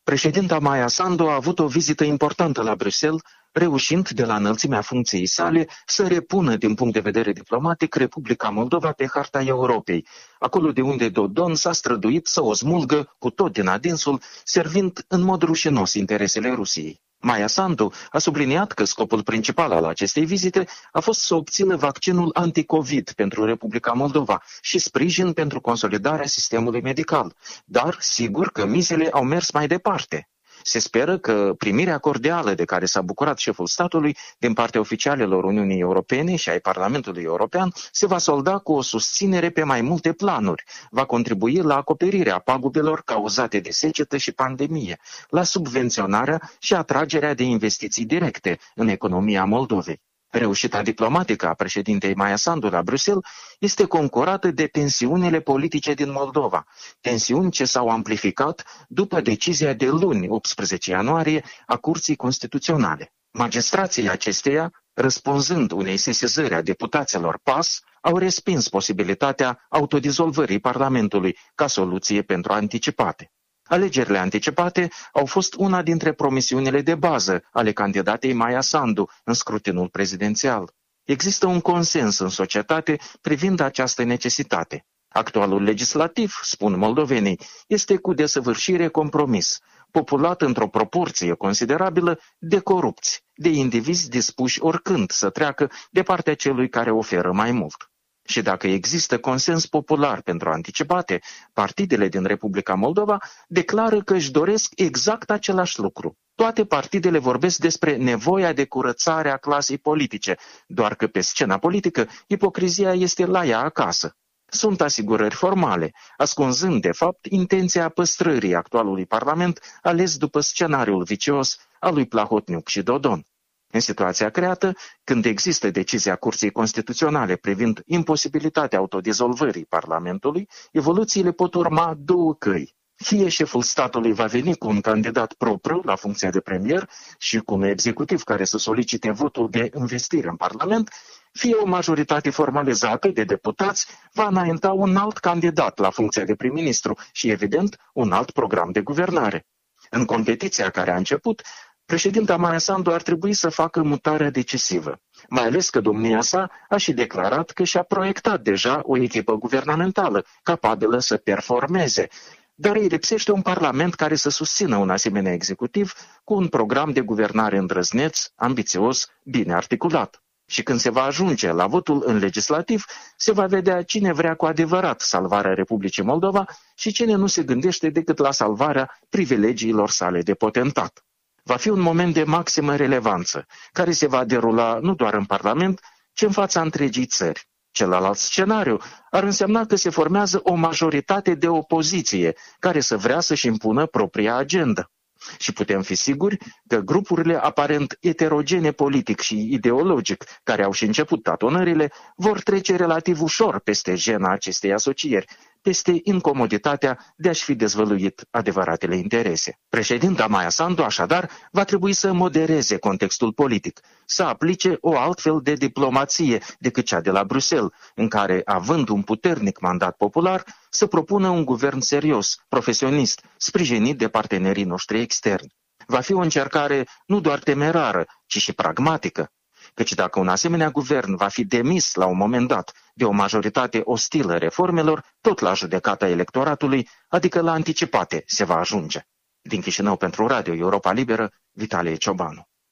Președinta Maia Sandu a avut o vizită importantă la Bruxelles, reușind de la înălțimea funcției sale să repună din punct de vedere diplomatic Republica Moldova pe harta Europei, acolo de unde Dodon s-a străduit să o smulgă cu tot din adinsul, servind în mod rușinos interesele Rusiei. Maia Sandu a subliniat că scopul principal al acestei vizite a fost să obțină vaccinul anticovid pentru Republica Moldova și sprijin pentru consolidarea sistemului medical, dar sigur că mizele au mers mai departe. Se speră că primirea cordială de care s-a bucurat șeful statului din partea oficialilor Uniunii Europene și ai Parlamentului European se va solda cu o susținere pe mai multe planuri, va contribui la acoperirea pagubelor cauzate de secetă și pandemie, la subvenționarea și atragerea de investiții directe în economia Moldovei. Reușita diplomatică a președintei Maia Sandu la Bruxelles este concorată de tensiunile politice din Moldova, tensiuni ce s-au amplificat după decizia de luni, 18 ianuarie, a Curții Constituționale. Magistrații acesteia, răspunzând unei sesizări a deputaților PAS, au respins posibilitatea autodizolvării Parlamentului ca soluție pentru anticipate. Alegerile anticipate au fost una dintre promisiunile de bază ale candidatei Maia Sandu în scrutinul prezidențial. Există un consens în societate privind această necesitate. Actualul legislativ, spun moldovenii, este cu desăvârșire compromis, populat într-o proporție considerabilă de corupți, de indivizi dispuși oricând să treacă de partea celui care oferă mai mult. Și dacă există consens popular pentru anticipate, partidele din Republica Moldova declară că își doresc exact același lucru. Toate partidele vorbesc despre nevoia de curățare a clasei politice, doar că pe scena politică ipocrizia este la ea acasă. Sunt asigurări formale, ascunzând de fapt intenția păstrării actualului parlament ales după scenariul vicios al lui Plahotniuc și Dodon. În situația creată, când există decizia Curții Constituționale privind imposibilitatea autodizolvării Parlamentului, evoluțiile pot urma două căi. Fie șeful statului va veni cu un candidat propriu la funcția de premier și cu un executiv care să solicite votul de investire în Parlament, fie o majoritate formalizată de deputați va înainta un alt candidat la funcția de prim-ministru și, evident, un alt program de guvernare. În competiția care a început, președinta Maia Sandu ar trebui să facă mutarea decisivă, mai ales că domnia sa a și declarat că și-a proiectat deja o echipă guvernamentală capabilă să performeze, dar îi lipsește un parlament care să susțină un asemenea executiv cu un program de guvernare îndrăzneț, ambițios, bine articulat. Și când se va ajunge la votul în legislativ, se va vedea cine vrea cu adevărat salvarea Republicii Moldova și cine nu se gândește decât la salvarea privilegiilor sale de potentat. Va fi un moment de maximă relevanță, care se va derula nu doar în Parlament, ci în fața întregii țări. Celălalt scenariu ar însemna că se formează o majoritate de opoziție care să vrea să-și impună propria agendă. Și putem fi siguri că grupurile aparent eterogene politic și ideologic, care au și început tatonările, vor trece relativ ușor peste jena acestei asocieri, peste incomoditatea de a-și fi dezvăluit adevăratele interese. Președinta Maia Sandu, așadar, va trebui să modereze contextul politic, să aplice o altfel de diplomație decât cea de la Bruxelles, în care, având un puternic mandat popular, să propună un guvern serios, profesionist, sprijinit de partenerii noștri externi. Va fi o încercare nu doar temerară, ci și pragmatică, căci dacă un asemenea guvern va fi demis la un moment dat de o majoritate ostilă reformelor, tot la judecata electoratului, adică la anticipate, se va ajunge. Din Chișinău pentru Radio Europa Liberă, Vitalie Ciobanu.